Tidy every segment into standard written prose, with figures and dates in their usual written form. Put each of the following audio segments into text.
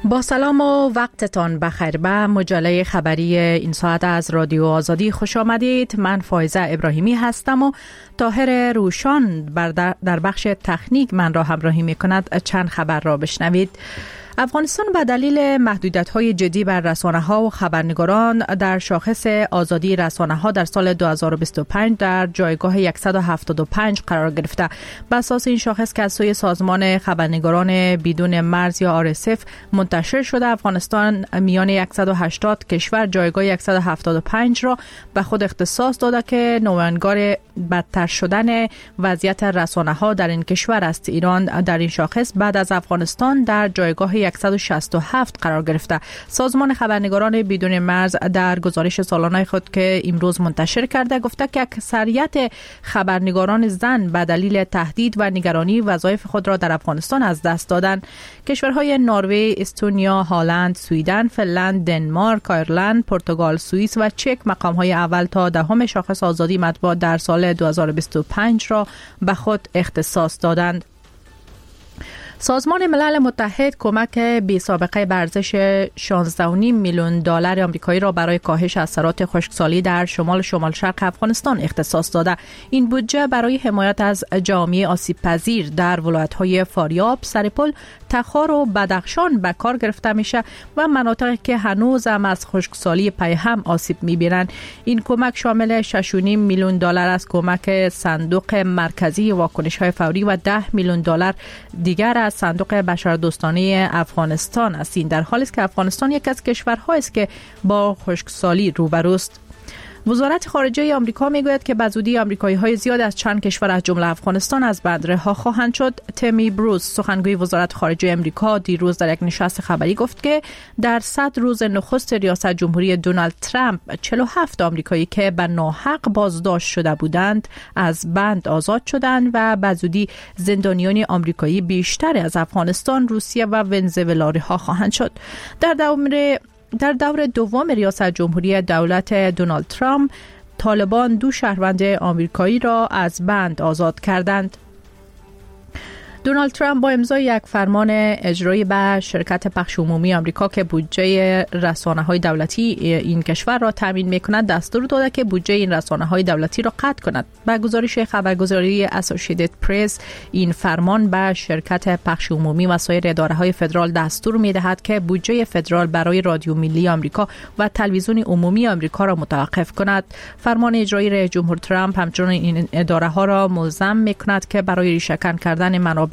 با سلام و وقتتان بخیر. به مجله خبری این ساعت از رادیو آزادی خوش آمدید. من فائزه ابراهیمی هستم و طاهر روشان در بخش تکنیک من را همراهی می کند. چند خبر را بشنوید. افغانستان به دلیل محدودیت‌های جدی بر رسانه‌ها و خبرنگاران در شاخص آزادی رسانه‌ها در سال 2025 در جایگاه 175 قرار گرفته. بر اساس این شاخص که از سوی سازمان خبرنگاران بدون مرز یا RSF منتشر شده، افغانستان میان 180 کشور جایگاه 175 را به خود اختصاص داده که نمایانگر بدتر شدن وضعیت رسانه‌ها در این کشور است. ایران در این شاخص بعد از افغانستان در جایگاه 167 قرار گرفته. سازمان خبرنگاران بدون مرز در گزارش سالانه خود که امروز منتشر کرده گفته که اکثریت خبرنگاران زن به دلیل تهدید و نگرانی وظایف خود را در افغانستان از دست دادند. کشورهای نروژ، استونیا، هلند، سوئدن، فنلند، دنمارک، آیرلند، پرتغال، سوئیس و چک مقام‌های اول تا دهم شاخص آزادی مطبوعات در سال 2025 را به خود اختصاص دادند. سازمان ملل متحد کمک بی سابقه به ارزش 16.5 میلیون دلار آمریکایی را برای کاهش اثرات خشکسالی در شمال شرق افغانستان اختصاص داده. این بودجه برای حمایت از جامعه آسیب پذیر در ولایت‌های فاریاب، سرپل، تخار و بدخشان به کار گرفته میشه و مناطقی که هنوز هم از خشکسالی پیهم آسیب میبینند. این کمک شامل 6.5 میلیون دلار از کمک صندوق مرکزی واکنش‌های فوری و 10 میلیون دلار دیگر از صندوق بشردوستانه افغانستان است. این در حالی است که افغانستان یک از کشورهایی است که با خشکسالی روبروست. وزارت خارجه آمریکا میگوید که به زودی آمریکایی‌های زیاد از چند کشور از جمله افغانستان از بند رها خواهند شد. تمی بروس، سخنگوی وزارت خارجه آمریکا، دیروز در یک نشست خبری گفت که در 100 روز نخست ریاست جمهوری دونالد ترامپ 47 آمریکایی که به ناحق بازداشت شده بودند از بند آزاد شدند و به زودی زندانیان آمریکایی بیشتر از افغانستان، روسیه و ونزوئلا رها خواهند شد. در دور دوم ریاست جمهوری دولت دونالد ترامپ، طالبان 2 شهروند آمریکایی را از بند آزاد کردند. دونالد ترامپ با امضای یک فرمان اجرایی به شرکت پخش عمومی آمریکا که بودجه رسانه‌های دولتی این کشور را تامین می‌کند دستور داده که بودجه این رسانه‌های دولتی را قطع کند. به گزارش خبرگزاری اسوسییتد پرس، این فرمان به شرکت پخش عمومی و سایر اداره‌های فدرال دستور می‌دهد که بودجه فدرال برای رادیو ملی آمریکا و تلویزیون عمومی آمریکا را متوقف کند. فرمان اجرایی رئیس جمهور ترامپ همچنین این اداره‌ها را ملزم می‌کند که برای ریشه‌کن کردن منابع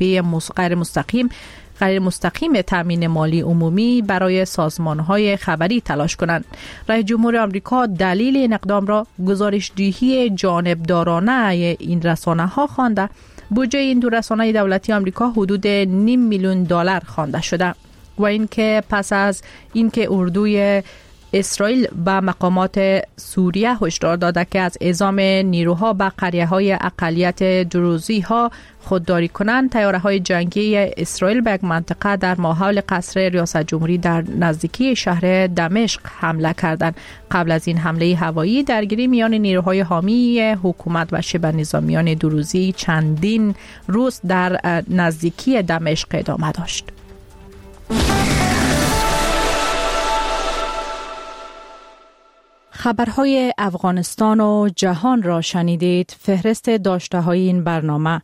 غیر مستقیم تامین مالی عمومی برای سازمان‌های خبری تلاش کنند. رئیس جمهور آمریکا دلیل این اقدام را گزارش‌دهی جانبدارانه این رسانه‌ها خوانده. بودجه این 2 رسانه دولتی آمریکا حدود 0.5 میلیون دلار خوانده شده و اینکه پس از اینکه اردوی اسرائیل به مقامات سوریه هشدار داده که از اعزام نیروها به قریه‌های اقلیت دروزی‌ها خودداری کنند، طیاره‌های جنگی اسرائیل به یک منطقه در ماحول قصر ریاست جمهوری در نزدیکی شهر دمشق حمله کردند. قبل از این حمله هوایی، درگیری میان نیروهای حامی حکومت و شبه نظامیان دروزی چندین روز در نزدیکی دمشق ادامه داشت. خبرهای افغانستان و جهان را شنیدید. فهرست داشته‌های این برنامه: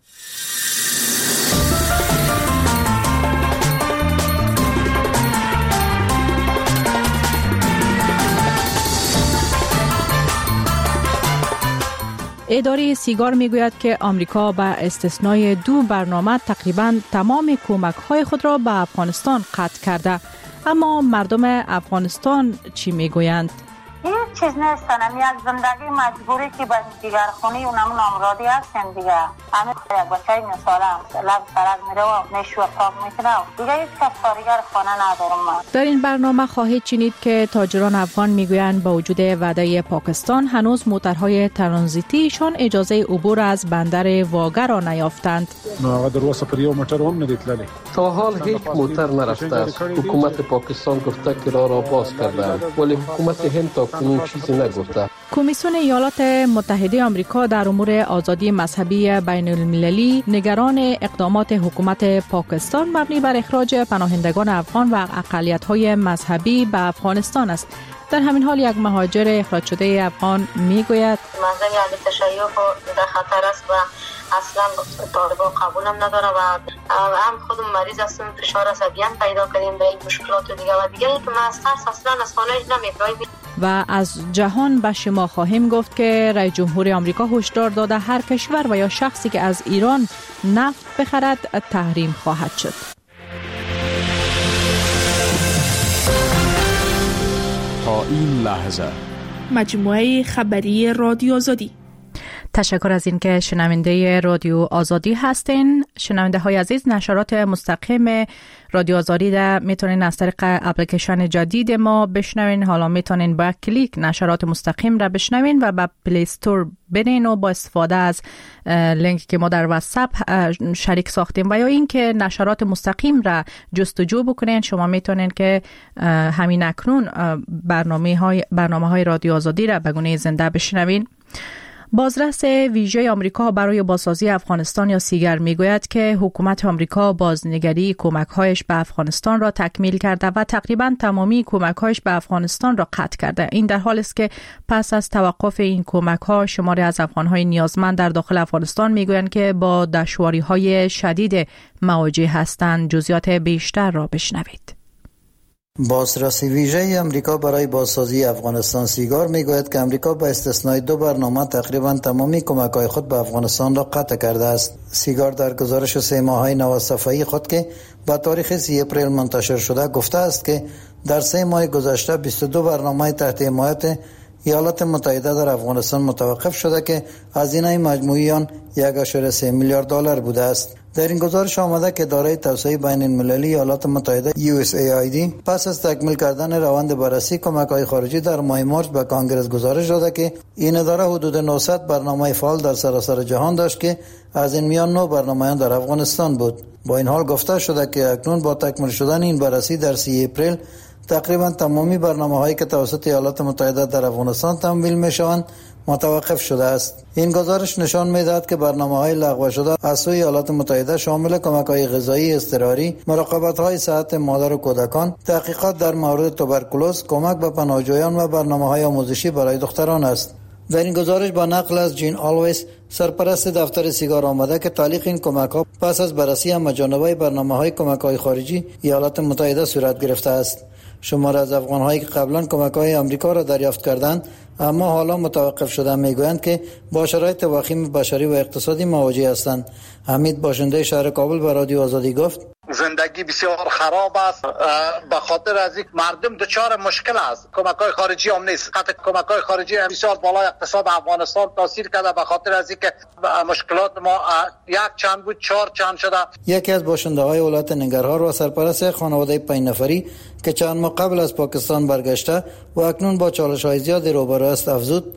اداره سیگار میگوید که آمریکا به استثنای 2 برنامه تقریباً تمام کمک‌های خود را به افغانستان قطع کرده. اما مردم افغانستان چی میگویند؟ این چیز نیستن، یک زندگی مجبوری که به دیگر خونی اونمون امراضی هستیم دیگه. همین یک بچه مثالا لب سرک میره و نشو و تاب میکنه دیگه هیچ کس کارگر خانه ندارم. در این برنامه خواهید شنید که تاجران افغان میگویند با وجود وعده پاکستان هنوز موترهای ترانزیتیشان اجازه عبور از بندر واگه را نیافتند. تا حال هیچ موتر نرفته است. حکومت پاکستان گفته که راه را باز کرده، ولی حکومت هند تا کنون چیزی نگفته. کمیسیون ایالات متحده آمریکا در امور آزادی مذهبی بین المللی نگران اقدامات حکومت پاکستان مبنی بر اخراج پناهندگان افغان و اقلیت‌های مذهبی به افغانستان است. در همین حال یک مهاجر اخراج شده افغان میگوید مذهب اهل تشیع در خطر است و اصلا طالبان قبولم نداره و هم خودم مریض هستم، فشار عصبی هم پیدا کردیم به این مشکلات دیگه و دیگه که من از ترس اصلا از خانه نمی‌رم. و از جهان به شما خواهیم گفت که رئیس جمهور آمریکا هشدار داده هر کشور و یا شخصی که از ایران نفت بخرد تحریم خواهد شد. تا این لحظه مجموعه خبری رادیو آزادی. تشکر از اینکه شنونده رادیو آزادی هستین. شنونده های عزیز، نشرات مستقیم رادیو آزادی را میتونین از طریق اپلیکیشن جدید ما بشنوین. حالا میتونین با کلیک نشرات مستقیم را بشنوین و با پلی استور برین و با استفاده از لینک که ما در واتساپ شریک ساختیم و یا اینکه نشرات مستقیم را جستجو بکنین، شما میتونین که همین اکنون برنامه‌های رادیو آزادی را به گونه زنده بشنوین. بازرس ویژه آمریکا برای بازسازی افغانستان یا سیگر میگوید که حکومت آمریکا بازنگری کمک‌هایش به افغانستان را تکمیل کرده و تقریباً تمامی کمک‌هایش به افغانستان را قطع کرده. این در حالی است که پس از توقف این کمک‌ها شماری از افغان‌های نیازمند در داخل افغانستان میگویند که با دشواری‌های شدید مواجه هستند. جزئیات بیشتر را بشنوید. بازرس ویژه آمریکا برای بازسازی افغانستان سیگار میگوید که آمریکا با استثنای 2 برنامه تقریبا تمامی کمک‌های خود به افغانستان را قطع کرده است. سیگار در گزارش 3 ماهه نوصفایی خود که با تاریخ 30 اپریل منتشر شده گفته است که در 3 ماه گذشته 22 برنامه تحت حمایت ایالات متحده در افغانستان متوقف شده که هزینه مجموعی آن 1.3 میلیارد دلار بوده است. در این گزارش آمده که اداره توسعه بین المللی ایالات متحده USAID پس از تکمیل کردن روند بررسی کمک‌های خارجی در ماه مارس به کانگرس گزارش داده که این اداره حدود 900 برنامه فعال در سراسر جهان داشت که از این میان 9 برنامه در افغانستان بود. با این حال گفته شده که اکنون با تکمیل شدن این بررسی در 30 اپریل تقریبا تمامی برنامه‌هایی که توسط ایالات متحده در افغانستان تمویل می‌شوند متوقف شده است. این گزارش نشان می‌دهد که برنامه‌های لغو شده از سوی ایالات متحده شامل کمک‌های غذایی اضطراری، مراقبت‌های صحت مادر و کودکان، تحقیقات در مورد توبرکولوز، کمک به پناهجویان و برنامه‌های آموزشی برای دختران است. در این گزارش با نقل از جین آلویس سرپرست دفتر سیگار آمده که تعلیق این کمک‌ها پس از بررسی همه‌جانبه برنامه‌های کمک‌های خارجی ایالات متحده صورت گرفته است. شمار از افغان‌هایی که قبلا کمک‌های آمریکا را دریافت کردند اما حالا متوقف شدند میگویند که با شرایط وخیم بشری و اقتصادی مواجه هستند. حمید باشنده شهر کابل به رادیو آزادی گفت زندگی بسیار خراب است به خاطر از اینکه مردم دچار مشکل است. کمک‌های خارجی هم نیست. حتی کمک‌های خارجی هم بسیار بالای اقتصاد افغانستان تاثیر کرده به خاطر از اینکه مشکلات ما یک چند بود 4 چند شده. یکی از باشنده‌های ولایت ننگرهار و سرپرست خانواده 5 نفری که چند ماه قبل از پاکستان برگشته و اکنون با چالش‌های زیاد روبرو است افزود: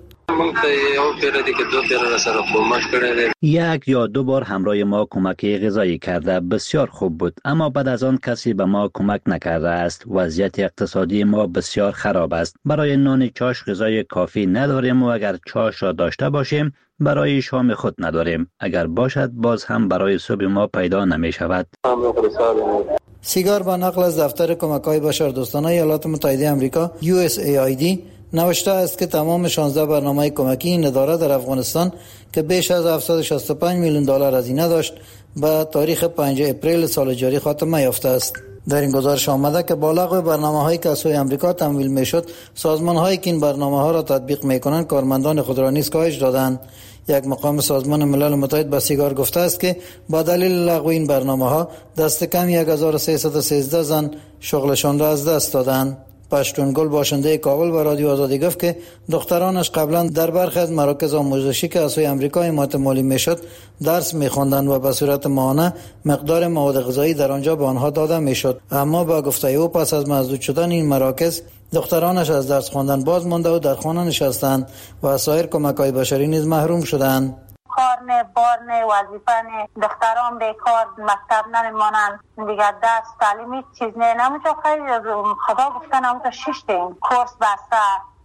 یک یا 2 بار همراه ما کمک غذایی کرده، بسیار خوب بود، اما بعد از آن کسی به ما کمک نکرده است. وضعیت اقتصادی ما بسیار خراب است. برای نان چاش غذای کافی نداریم و اگر چاش را داشته باشیم برای شام خود نداریم. اگر باشد باز هم برای صبح ما پیدا نمی شود. سیگار با نقل از دفتر کمک‌های بشردوستانه ایالات متحده آمریکا USAID نوشته است که تمام 16 برنامه کمکی این اداره در افغانستان که بیش از 765 میلیون دلار هزینه داشت به تاریخ 5 اپریل سال جاری خاتمه یافته است. در این گزارش آمده که با لغو برنامه‌هایی که از سوی آمریکا تمویل می‌شد، سازمان‌هایی که این برنامه‌ها را تطبیق می‌کنند کارمندان خود را نیز کاهش دادند. یک مقام سازمان ملل متحد به سیگار گفته است که با دلیل لغو این برنامه‌ها دست کم 1313 زن شغلشان را از دست دادند. پشتونگل باشنده کابل و رادیو آزادی گفت که دخترانش قبلا در برخی از مراکز آموزشی که از سوی آمریکا حمایت مالی میشد درس می‌خواندند و به صورت ماهانه مقدار مواد غذایی در آنجا به آنها داده میشد، اما با گفته او پس از مسدود شدن این مراکز دخترانش از درس خواندن باز مانده و در خانه نشستند و از سایر کمک‌های بشری نیز محروم شدند. کار نه، بار نه، وظیفه نه، دختران بیکار، مکتب نمیمانند دیگر، دست تعلیمی چیز نه. نمیشه خیلی خدا گفتن همون تا 6 کورس بسته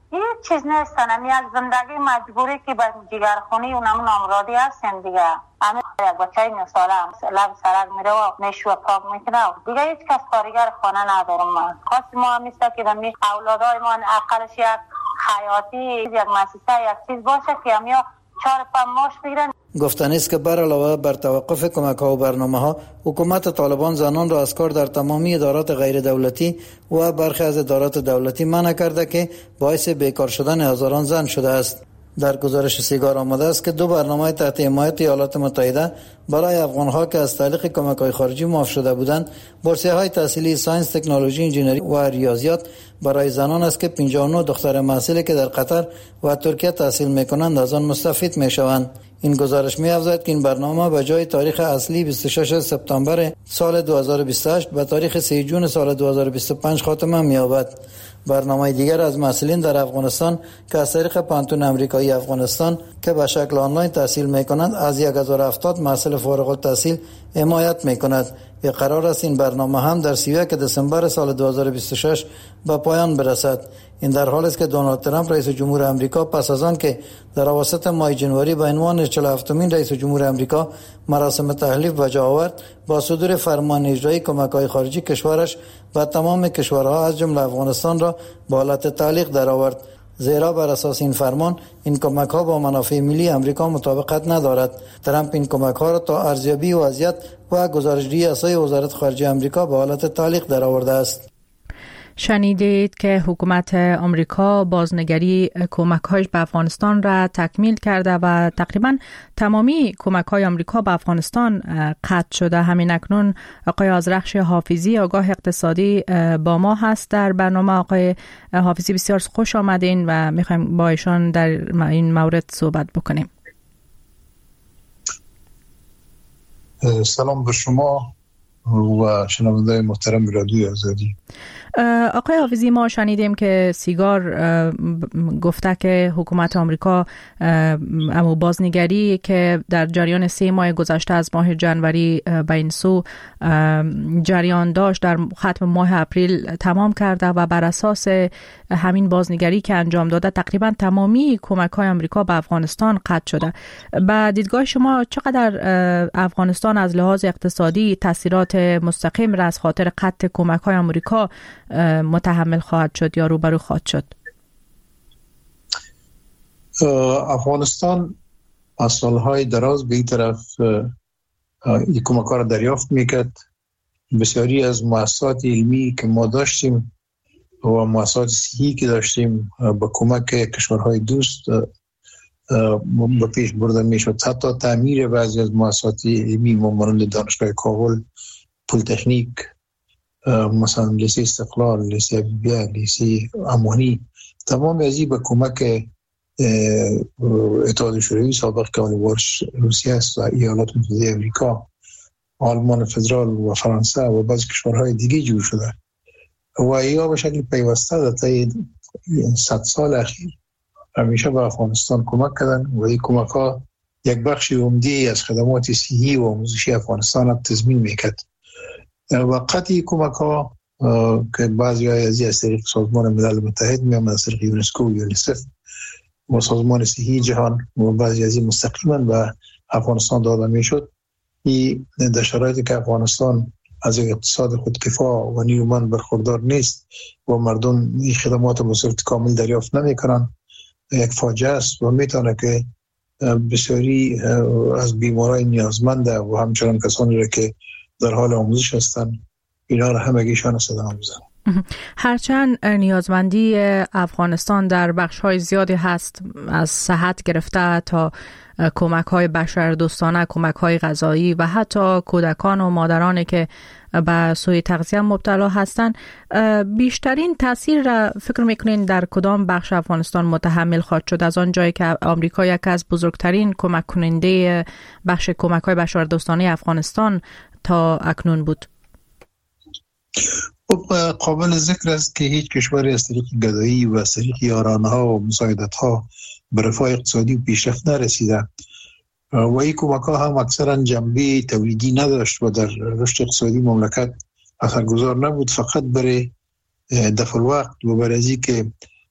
هیچ چیز نیستن. یک زندگی مجبوری که به جگرخونی اونم نامرادی هستیم دیگه. همین یک بچه 9 ساله هم لب سرک میره و میشو پاک میکنه دیگه. هیچ کس کارگر خانه ندارم. من خواست ما همیسته که دمی اولادای ما اقلش یک حیاتی یک مؤسسه یک چیز باشه که همیا 4-5 ماش بگیرن. گفتنی است که بر علاوه بر توقف کمک‌ها و برنامه‌ها، حکومت طالبان زنان را از کار در تمامی ادارات غیر دولتی و برخی از ادارات دولتی منع کرده که باعث بیکار شدن هزاران زن شده است. در گزارش سیگار آمده است که 2 برنامه تحت حمایت ایالات متحده برای افغان‌ها که از طریق کمک‌های خارجی معاف شده بودند، بورسیه‌های تحصیلی ساینس، تکنولوژی، انجینری و ریاضیات برای زنان است که 59 دختر محصلی که در قطر و ترکیه تحصیل می‌کنند از آن مستفید می‌شوند. این گزارش می‌افزاید که این برنامه به جای تاریخ اصلی 26 سپتامبر سال 2028 به تاریخ 3 جون سال 2025 خاتمه می‌یابد. برنامه دیگر از محصلین در افغانستان که از طریق پانتون امریکایی افغانستان که به شکل آنلاین تحصیل می‌کنند از 1070 محصل فارغ التحصیل حمایت می‌کند. و قرار است این برنامه هم در 31 دسامبر سال 2026 به پایان برسد. این در حالی است که دونالد ترامپ رئیس جمهور آمریکا پس از آن که در اواسط ماه جنوری به عنوان 47مین رئیس جمهور آمریکا مراسم تحلیف به جا آورد، با صدور فرمان اجرایی کمک‌های خارجی کشورش به تمام کشورها از جمله افغانستان را به حالت تعلیق درآورد. زیرا بر اساس این فرمان این کمک‌ها با منافع ملی آمریکا مطابقت ندارد. ترامپ این کمک‌ها را تا ارزیابی وضعیت و گزارش‌دهی اساسی وزارت خارجه آمریکا به حالت تعلیق درآورده است. شنیدید که حکومت آمریکا بازنگری کمک‌هایش به افغانستان را تکمیل کرده و تقریبا تمامی کمک‌های آمریکا به افغانستان قطع شده. همین اکنون آقای آذرخش حافظی آگاه اقتصادی با ما هست در برنامه. آقای حافظی بسیار خوش آمدین و می‌خوایم با ایشان در این مورد صحبت بکنیم. سلام به شما و شنوندگان محترم رادیو آزادی. آقای حافظی، ما شنیدیم که سیگار گفته که حکومت آمریکا اما بازنگری که در جریان 3 ماه گذشته از ماه جنوری به این سو جریان داشت در ختم ماه اپریل تمام کرده و بر اساس همین بازنگری که انجام داده تقریبا تمامی کمک‌های آمریکا به افغانستان قطع شده. به دیدگاه شما چقدر افغانستان از لحاظ اقتصادی تاثیرات مستقیم را از خاطر قطع کمک‌های آمریکا متحمل خواهد شد یا روبرو خواهد شد؟ افغانستان از سالهای دراز به این طرف این کمک‌ها را دریافت میکرد. بسیاری از مؤسسات علمی که ما داشتیم و مؤسسات صحی که داشتیم با کمک کشورهای دوست به پیش برده میشد. حتی تعمیر بعضی از مؤسسات علمی مانند دانشگاه کابل، پلی‌تکنیک، مثلا لیسه استقلال، لیسه ابوبیا، لیسه امانی، تمام از این به کمک اتحاد شوروی سابق که ورش روسیه است و ایالات متحده آمریکا، آلمان فدرال و فرانسه و بعضی کشورهای دیگه جور شده و یا به شکل پیوسته در طی 100 سال اخیر همیشه به افغانستان کمک کردن و این کمک ها یک بخش عمده از خدمات صحی و آموزشی افغانستان را تضمین میکرد. و قطعی کمک ها که بعضی های از طریق سازمان ملل متحد میام، از طریق یونسکو و یونیسف و سازمان صحی جهان و بعضی از این مستقیما به افغانستان داده میشد. این در شرایطی که افغانستان از اقتصاد خودکفا و نیرومند برخوردار نیست و مردم این خدمات به صورت کامل دریافت نمیکنن، یک فاجعه است و میتونه که بسیاری از بیمارای نیازمند و همچنان کسانی را که در حال آموزش هستند اینا را همگیشان صدا میزنن. هرچند نیازمندی افغانستان در بخش‌های زیادی هست، از صحت گرفته تا کمک‌های بشردوستانه، کمک‌های غذایی و حتی کودکان و مادرانی که به سوء تغذیه مبتلا هستند، بیشترین تاثیر را فکر میکنین در کدام بخش افغانستان متحمل خواهد شد؟ از آن جایی که آمریکا یک از بزرگترین کمک کننده بخش کمک‌های بشردوستانه افغانستان تا اکنون بود. قابل ذکر است که هیچ کشوری از طریق گدایی و از طریق یارانه‌ها و مساعدت‌ها به رفاه اقتصادی و پیشرفت نرسیده و این کمک‌ها هم اکثرا جنبه تولیدی نداشت و در رشد اقتصادی مملکت اثرگذار نبود، فقط برای دفع الوقت و برای اینکه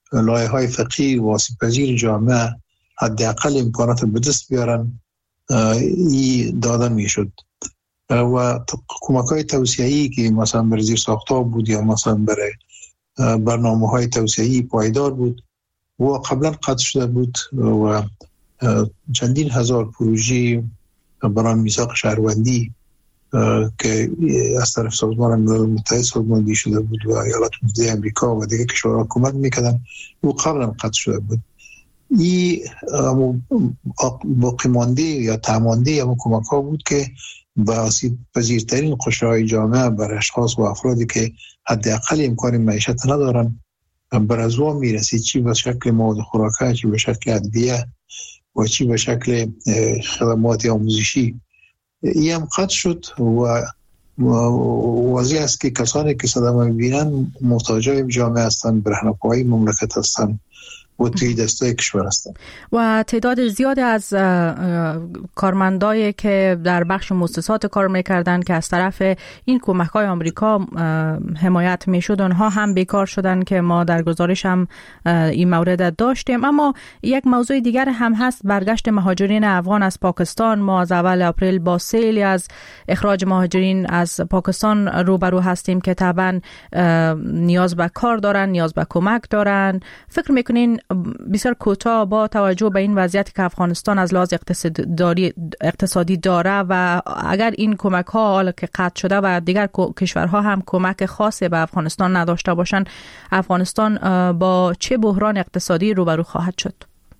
لایه‌های فقهی و آسیب‌پذیر جامعه حداقل امکانات به دست بیارن این داده میشد و کمک‌های توسعه‌ای که مثلا برای زیر ساخت‌ها بود یا مثلا برای برنامه‌های توسعه‌ای پایدار بود و قبلا قطع شده بود و چندین هزار پروژه برای میثاق شهروندی که از طرف سازمان ملل متحد سازماندهی شده بود و ایالات متحده آمریکا و دیگر کشورها کمک میکردن و قبلا قطع شده بود. این باقی مانده یا تعمانده یا کمک ها بود که به آسیب پذیرترین قشرهای جامعه برای اشخاص و افرادی که حداقل امکان معیشت ندارن بر از وام میرسید، چی به شکل مواد خوراکه، چی به شکل ادویه و چی به شکل خدمات آموزشی. این هم قطع شد و واضح است که کسانی که صدمه میبینن محتاجای جامعه هستند، برهنه‌پایی مملکت هستند و توی دستای کشور هستند. و تعداد زیادی از کارمندایی که در بخش مؤسسات کار میکردن که از طرف این کمک‌های آمریکا حمایت میشد، اونها هم بیکار شدن که ما در گزارش هم این مورد داشتیم. اما یک موضوع دیگر هم هست، برگشت مهاجرین افغان از پاکستان. ما از اول اپریل با سیلی از اخراج مهاجرین از پاکستان روبرو هستیم که طبعا نیاز به کار دارن، نیاز به کمک دارن. فکر میکنین بسیار کوتاه با توجه به این وضعیتی که افغانستان از لحاظ اقتصادی داره و اگر این کمک ها حالا که قطع شده و دیگر کشورها هم کمک خاصی به افغانستان نداشته باشند، افغانستان با چه بحران اقتصادی روبرو خواهد شد؟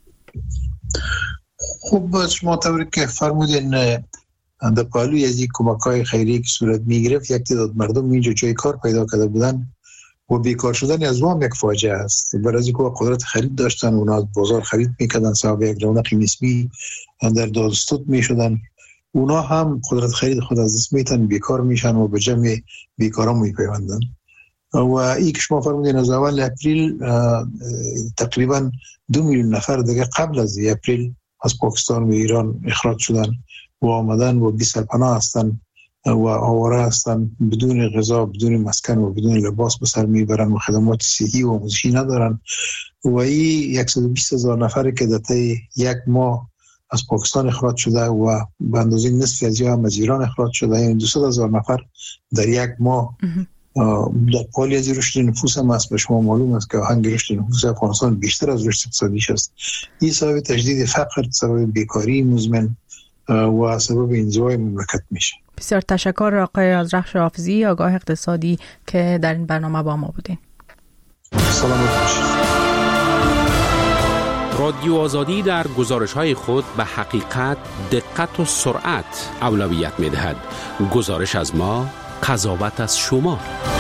خب شما طوری که فرمودین در پهلوی از این کمک های خیریه که صورت می گرفت، یک تعداد مردم اینجا جای کار پیدا کرده بودن و بیکار شدن از وام یک فاجعه است. برای از اینکه قدرت خرید داشتن، اونا از بازار خرید میکردن، صاحب یک رونق نسبی در دادستود میشدن، اونا هم قدرت خرید خود از دست میتن، بیکار میشن و به جمع بیکاران میپیوندن. و این که شما فرمودین از اول اپریل تقریبا 2 میلیون نفر دیگه قبل از اپریل از پاکستان و ایران اخراج شدن و آمدن و بی سرپناه هستن و آواره هستن، بدون غذا، بدون مسکن و بدون لباس به سر میبرن و خدمات صحی و آموزشی ندارن. و این 120,000 نفری که در طی یک ماه از پاکستان اخراج شده و به اندازه نصف از هم از ایران اخراج شده، یعنی 200,000 نفر در یک ماه در حالی از رشد نفوس هم است. به شما معلوم است که آهنگ رشد نفوس افغانستان بیشتر از رشد اقتصادیش است. این سبب تجدید فقر، سبب بیکاری مزمن و سبب انزوای مملکت میشه. بسیار تشکر آقای آذرخش حافظی، آگاه اقتصادی که در این برنامه با ما بودین. سلامت باشید. رادیو آزادی در گزارش‌های خود به حقیقت، دقت و سرعت اولویت می‌دهد. گزارش از ما، قضاوت از شما.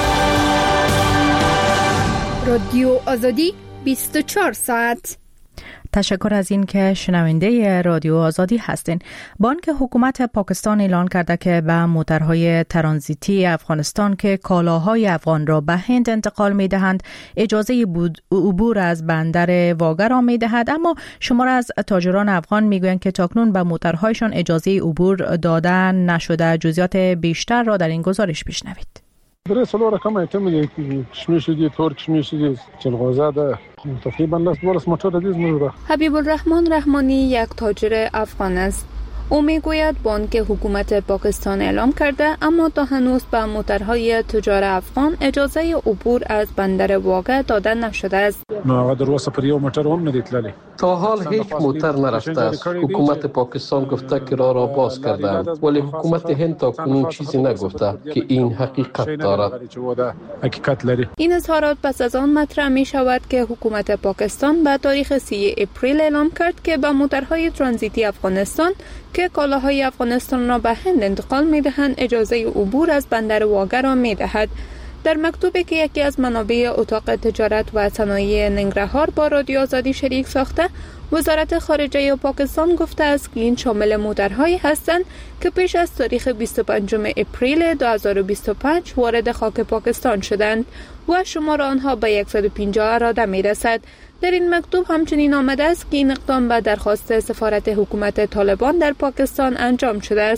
رادیو آزادی 24 ساعت. تشکر از این که شنونده رادیو آزادی هستین. بانک حکومت پاکستان اعلان کرده که به موترهای ترانزیتی افغانستان که کالاهای افغان را به هند انتقال می دهند اجازه عبور از بندر واگه را می دهد، اما شمار از تاجران افغان می گویند که تاکنون به موترهایشان اجازه عبور داده نشده. جزئیات بیشتر را در این گزارش بشنوید. درې څلور رقم ایتم دي، کشمیش دي، تور کشمیش دي، چلغوزه ده، تقریبا 12 موتور دي زموږ. حبیب الرحمن رحمانی یک تاجر افغان است. او میگوید بانک حکومت پاکستان اعلام کرده اما تا هنوز به موترهای تجار افغان اجازه عبور از بندر واگه داده نشده است. ما در واسه پر یو موتر هم ندیدللی. تا حال هیچ موتر نرفته است. حکومت پاکستان گفته که راه را باز کردند، ولی حکومت هند تا کنون چیزی نگفته که این حقیقت دارد. این اظهارات پس از آن مطرح می شود که حکومت پاکستان به تاریخ 3 اپریل اعلام کرد که به موترهای ترانزیتی افغانستان که کالاهای افغانستان را به هند انتقال می دهند اجازه عبور از بندر واگه را می دهد. در مکتوبی که یکی از منابع اتاق تجارت و صنایع ننگرهار با رادیو آزادی شریک ساخته، وزارت خارجه پاکستان گفته است که این شامل موترهایی هستند که پیش از تاریخ 25 اپریل 2025 وارد خاک پاکستان شدند و شمار آنها به 150 اراده می رسد. در این مکتوب همچنین آمده است که این اقدام به درخواست سفارت حکومت طالبان در پاکستان انجام شده است.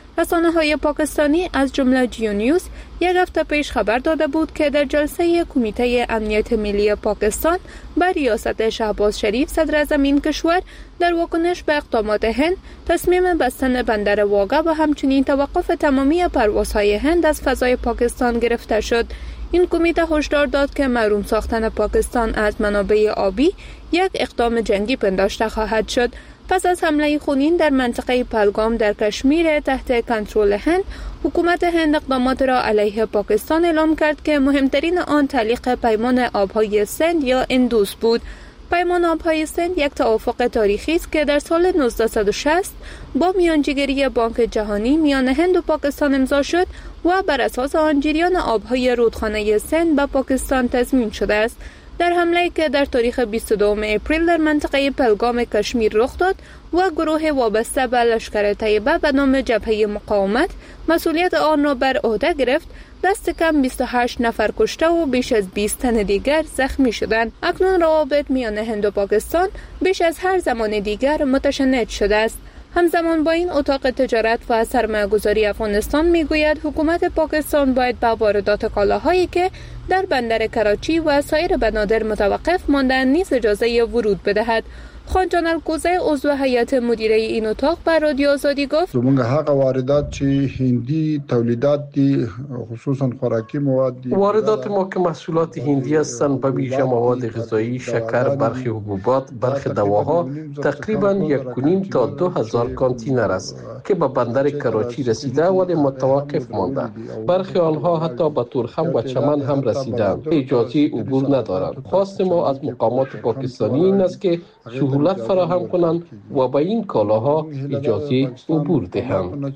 رسانه‌های پاکستانی از جمله جیو نیوز یک هفته پیش خبر داده بود که در جلسه کمیته امنیت ملی پاکستان بر ریاست شهباز شریف صدر اعظم این کشور در واکنش به اقدامات هند تصمیم بستن بندر واگه و همچنین توقف تمامی پروازهای هند از فضای پاکستان گرفته شد. این کمیته هشدار داد که محروم ساختن پاکستان از منابع آبی یک اقدام جنگی پنداشته خواهد شد. پس از حمله خونین در منطقه پهلگام در کشمیر تحت کنترل هند، حکومت هند اقدامات را علیه پاکستان اعلام کرد که مهمترین آن تعلیق پیمان آبهای سند یا اندوس بود. پیمان آبهای سند یک توافق تاریخی است که در سال 1960 با میانجیگری بانک جهانی میان هند و پاکستان امضا شد و بر اساس آن جریان آبهای رودخانه سند به پاکستان تضمین شده است. در حمله‌ای که در تاریخ 22 اپریل در منطقه پهلگام کشمیر رخ داد و گروه وابسته به لشکر طیبه به نام جبهه مقاومت مسئولیت آن را بر عهده گرفت، دست کم 28 نفر کشته و بیش از 20 تن دیگر زخمی شدند. اکنون روابط میان هند و پاکستان بیش از هر زمان دیگر متشنج شده است. همزمان با این، اتاق تجارت و سرمایه‌گذاری افغانستان میگوید حکومت پاکستان باید به واردات کالاهایی که در بندر کراچی و سایر بنادر متوقف ماندن نیز اجازه ورود بدهد. خانجان الکوزه عضو هیئت مدیره این اتاق بر رادیو آزادی گفت: زمونږ هغه واردات چې هندی تولیدات دي، خصوصا خوراکي مواد دي. واردات ما که محصولات هندی هستند، به ویژه مواد غذایی، شکر، برخی حبوبات، برخی دواها، تقریبا 1.5 تا 2000 کانتینر است که به بندر کراچی رسیده ولی متوقف مانده. برخی آنها حتی به تورخم و چمن هم رسیدند. اجازه عبور ندارند. خواست ما از مقامات پاکستانی این است که سهولت فراهم کنند و به این کالاها اجازه عبور دهند.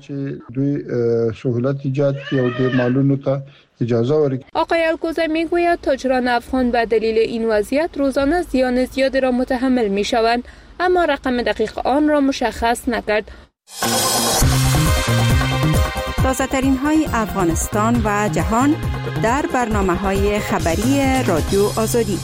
آقای الکوزه میگوید تاجران افغان به دلیل این وضعیت روزانه زیان زیادی را متحمل میشوند، اما رقم دقیق آن را مشخص نکرد. تازه‌ترین های افغانستان و جهان در برنامه‌های خبری رادیو آزادی.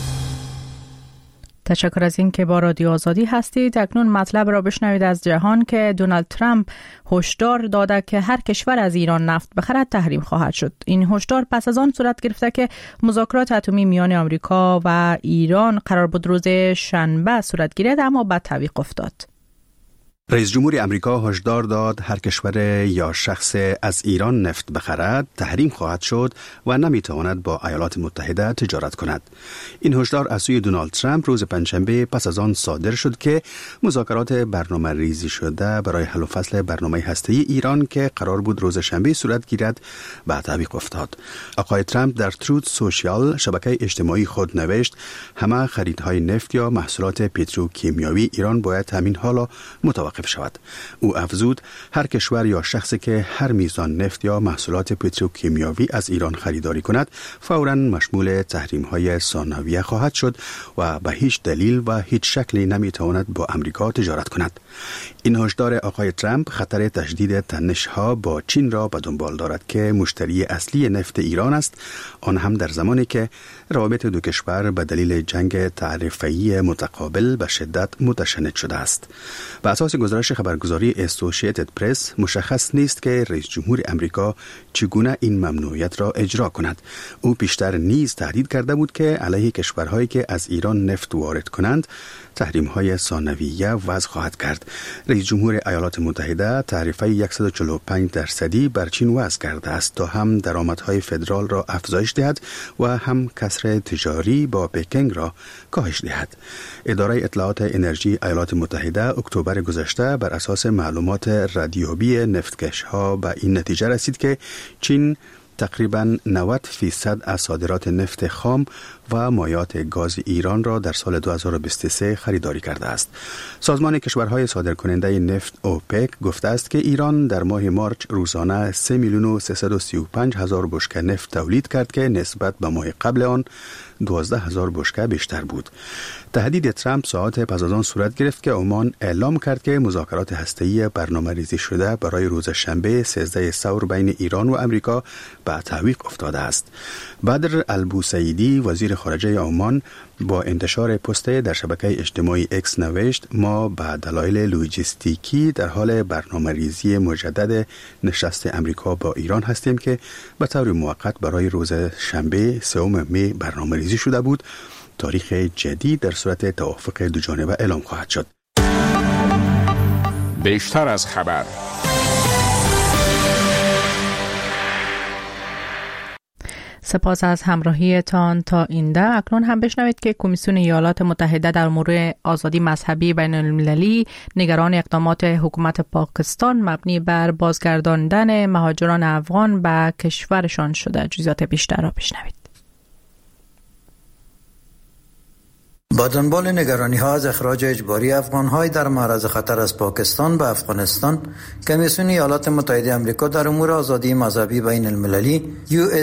تشکر از این که با رادیو آزادی هستید. اکنون مطلب را بشنوید از جهان که دونالد ترامپ هشدار داده که هر کشور از ایران نفت بخرد تحریم خواهد شد. این هشدار پس از آن صورت گرفته که مذاکرات اتمی میان آمریکا و ایران قرار بود روز شنبه صورت گیرد، اما بعد تعویق افتاد. رئیس جمهور امریکا هشدار داد هر کشور یا شخص از ایران نفت بخرد تحریم خواهد شد و نمیتواند با ایالات متحده تجارت کند. این هشدار از سوی دونالد ترامپ روز پنجشنبه پس از آن صادر شد که مذاکرات برنامه ریزی شده برای حل و فصل برنامه هسته‌ای ایران که قرار بود روز شنبه صورت گیرد به تعویق افتاد. آقای ترامپ در تروت سوشیال شبکه اجتماعی خود نوشت همه خریدهای نفت یا محصولات پتروکیمیایی ایران باید همین حالا متوقف شود. او افزود هر کشور یا شخصی که هر میزان نفت یا محصولات پتروکیمیایی از ایران خریداری کند فوراً مشمول تحریم‌های ثانویه خواهد شد و به هیچ دلیل و هیچ شکلی نمیتواند با امریکا تجارت کند. این هشدار آقای ترامپ خطر تجدید تنش‌ها با چین را به دنبال دارد که مشتری اصلی نفت ایران است، آن هم در زمانی که روابط دو کشور به دلیل جنگ تعرفه‌ای متقابل به شدت متشنج شده است. به اساس گزارش خبرگزاری اسوسییتد پرس مشخص نیست که رئیس جمهور امریکا چگونه این ممنوعیت را اجرا کند. او پیشتر نیز تهدید کرده بود که علیه کشورهایی که از ایران نفت وارد کنند تحریم‌های ثانویه وضع خواهد کرد. رئیس جمهور ایالات متحده تعرفه 145% بر چین وضع کرده است تا هم درآمدهای فدرال را افزایش دهد و هم کسر تجاری با پکینگ را کاهش دهد. اداره اطلاعات انرژی ایالات متحده اکتبر گذشته بر اساس معلومات ردیابی نفتکش‌ها به این نتیجه رسید که چین تقریباً 90% از صادرات نفت خام و مایعات گاز ایران را در سال 2023 خریداری کرده است. سازمان کشورهای صادرکننده نفت اوپک گفته است که ایران در ماه مارچ روزانه 3,335,000 بشکه نفت تولید کرد که نسبت به ماه قبل آن 12,000 بشکه بیشتر بود. تهدید ترامپ ساعات پس از آن صورت گرفت که عمان اعلام کرد که مذاکرات هسته‌ای برنامه‌ریزی شده برای روز شنبه 13 ثور بین ایران و امریکا به به تعویق افتاده است. بدر البوسیدی وزیر خارجه عمان با انتشار پستی در شبکه اجتماعی اکس نوشت: ما به دلایل لوجستیکی در حال برنامه‌ریزی مجدد نشست امریکا با ایران هستیم که به طور موقت برای روز شنبه 3 می برنامه‌ریزی شده بود. تاریخ جدید در صورت توافق دوجانبه اعلام خواهد شد. بیشتر از خبر. سپاس از همراهیتان تا اینجا. اکنون هم بشنوید که کمیسیون ایالات متحده در امور آزادی مذهبی بین المللی نگران اقدامات حکومت پاکستان مبنی بر بازگرداندن مهاجران افغان به کشورشان شده. جزئیات بیشتر را بشنوید. با دنبال نگرانی‌ها از اخراج اجباری افغان‌های در معرض خطر از پاکستان به افغانستان، کمیسیون ایالات متحده آمریکا در امور آزادی مذهبی بین المللی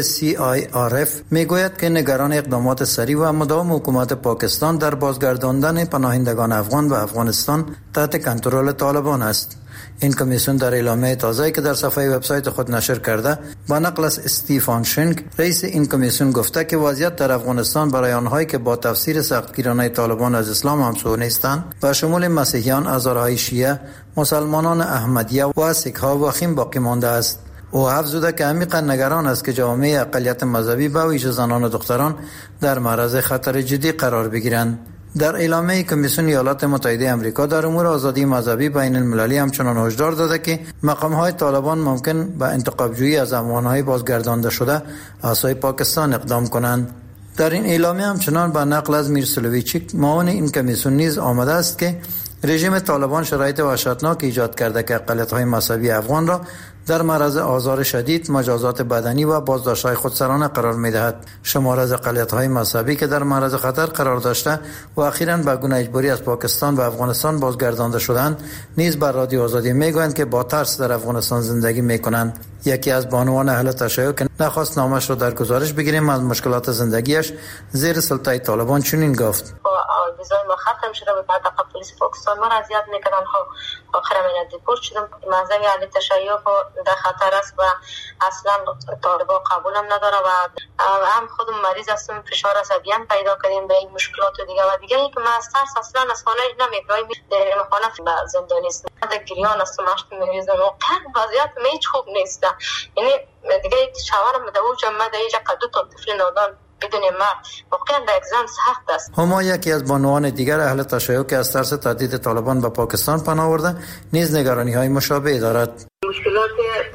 USCIRF میگوید که نگران اقدامات سریع و مداوم حکومت پاکستان در بازگرداندن پناهندگان افغان به افغانستان تحت کنترل طالبان است. این کمیسیون در اعلامیه تازه‌ای که در صفحه وبسایت خود نشر کرده با نقل از استیفان شنگ رئیس این کمیسیون گفته که وضعیت در افغانستان برای آنهایی که با تفسیر سختگیرانه طالبان از اسلام همسو نیستند و شمول مسیحیان، هزارهای شیعه، مسلمانان احمدیه و سیک‌ها وخیم باقی مانده است. او افزوده که عمیقا نگران است که جامعه اقلیت مذهبی به ویژه زنان و دختران در معرض خطر جدی قرار بگیرند. در اعلامیه کمیسیون ایالات متحده آمریکا در امور آزادی مذهبی بین المللی همچنان هشدار داده که مقام‌های طالبان ممکن به انتقاب‌جویی از افغان‌های بازگردانده شده از سوی پاکستان اقدام کنند. در این اعلامیه همچنان با نقل از میر سلوویچیک معاون این کمیسیون نیز آمده است که رژیم طالبان شرایط وحشتناک ایجاد کرده که اقلیت‌های مذهبی افغان را در معرض آزار شدید، مجازات بدنی و بازداشت‌های خودسرانه قرار می‌دهد. شمار از اقلیت‌های مذهبی که در معرض خطر قرار داشته و اخیراً به گونه اجباری از پاکستان و افغانستان بازگردانده شدند، نیز بر رادیو آزادی میگویند که با ترس در افغانستان زندگی می‌کنند. یکی از بانوان اهل تشیع که نخواست نامش را در گزارش بگیریم از مشکلات زندگیش زیر سلطه طالبان چنین گفت: ویزای ما ختم شده بود، بعد پلیس پاکستان ما را اذیت می‌کردن. آخر من دیپورت شدم. مذهب اهل تشیع در خطر است و اصلا طالبان قبولم نداره و هم خودم مریض هستم، فشار عصبی هم پیدا کردیم به این مشکلات و دیگه که من از ترس اصلا از خانه نمیبرایم. در خانه زندانی است، در گریان است، مشت میریزم و وضعیت هیچ خوب نیست. یعنی دیگه شوهرم به دوجم ما در اینجا دو تا طفل نادان بدون ما واقعا در اگزام سخت است. هما یکی از بانوان دیگر اهل تشیع که از ترس تهدید طالبان به پاکستان پناه آورده نیز نگرانی‌های مشابه دارد. مشکلات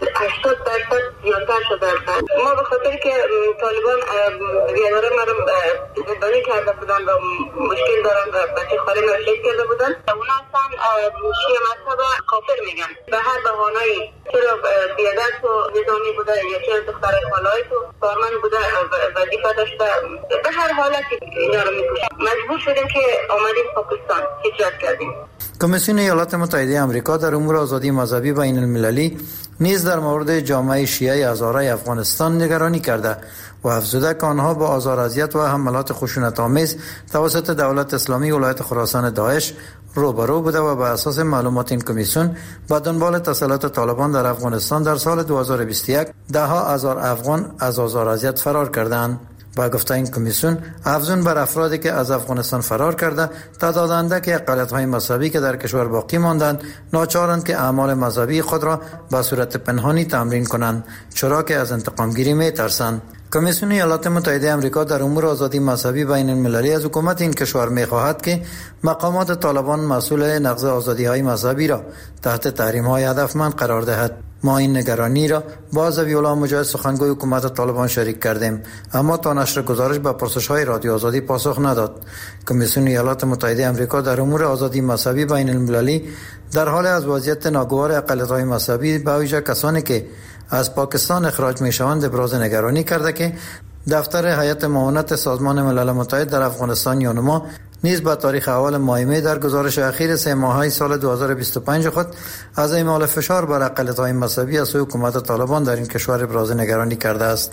80% زیادتر شده است. ما به خاطر که طالبان بیاداره ما رو زندانی کرده بودن و مشکل دارن و بچه خاله نشید کرده بودن، اونا اصلا شیعه مذهب کافر میگن. به هر بهانه‌ای چرا بیادرس و نظامی بوده یا چرا دختر خاله‌ای تو کارمند بوده وظیفه داشته، به هر حالتی اینا رو میکشن. مجبور شدیم که آمدیم پاکستان هجرت کردیم. کمیسیون ایالات متحده آمریکا در امور آزادی مذهبی بین المللی نیز در مورد جامعه شیعه هزاره افغانستان نگرانی کرده و افزوده که آنها با آزار اذیت و حملات خشونت‌آمیز توسط دولت اسلامی ولایت خراسان داعش روبرو بوده و بر اساس معلومات این کمیسیون با دنبال تسلط طالبان در افغانستان در سال 2021 ده‌ها هزار افغان از آزار اذیت فرار کردند. با گفته این کمیسیون افزون بر افرادی که از افغانستان فرار کرده، تعداد اندک اقلیت‌های مذهبی که در کشور باقی ماندند ناچارند که اعمال مذهبی خود را به صورت پنهانی تمرین کنند، چرا که از انتقامگیری می‌ترسند. کمیسیون ایالات متحده آمریکا در امور آزادی مذهبی بین المللی از حکومت این کشور می‌خواهد که مقامات طالبان مسئول نقض آزادی‌های مذهبی را تحت تحریم‌های هدفمند قرار دهد. ما این نگرانی را با ذبیح‌الله مجاهد سخنگوی حکومت طالبان شریک کردیم، اما تا نشر گزارش به پرسش‌های رادیو آزادی پاسخ نداد. کمیسیون ایالات متحده آمریکا در امور آزادی مذهبی بین المللی در حال از وضعیت ناگوار اقلیت‌های مذهبی به ویژه کسانی که از پاکستان اخراج می‌شوند ابراز نگرانی کرده که دفتر هیئت معاونت سازمان ملل متحد در افغانستان یونما نیز با تاریخ اول ماه می در گزارش اخیر 3 ماهه سال 2025 خود از اعمال فشار بر اقلیت‌های مذهبی از سوی حکومت طالبان در این کشور ابراز نگرانی کرده است.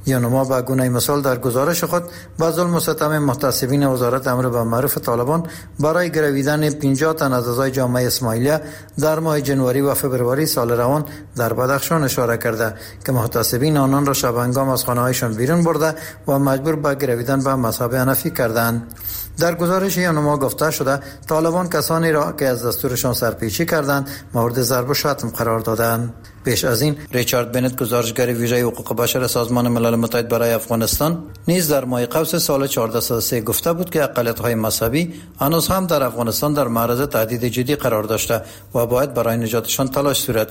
یونما به گونه مثال در گزارش خود به ظلم و ستم محتسبین وزارت امر به معروف طالبان برای گرویدن 50 تن از اعضای جامعه اسماعیلیه در ماه جنوری و فبروری سال روان در بدخشان اشاره کرده که محتسبین آنان را شبانگام از خانه‌هایشان بیرون برده و مجبور به گرویدن به مذهب حنفی کردند. در گزارش یونما گفته شده طالبان کسانی را که از دستورشان سرپیچی کردند مورد ضرب و شتم قرار دادند. پیش از این ریچارد بنت گزارشگر ویژه حقوق بشر سازمان ملل متحد برای افغانستان نیز در ماه قوس سال 1403 گفته بود که اقلیت‌های مذهبی هنوز هم در افغانستان در معرض تهدید جدی قرار داشته و باید برای نجاتشان تلاش صورت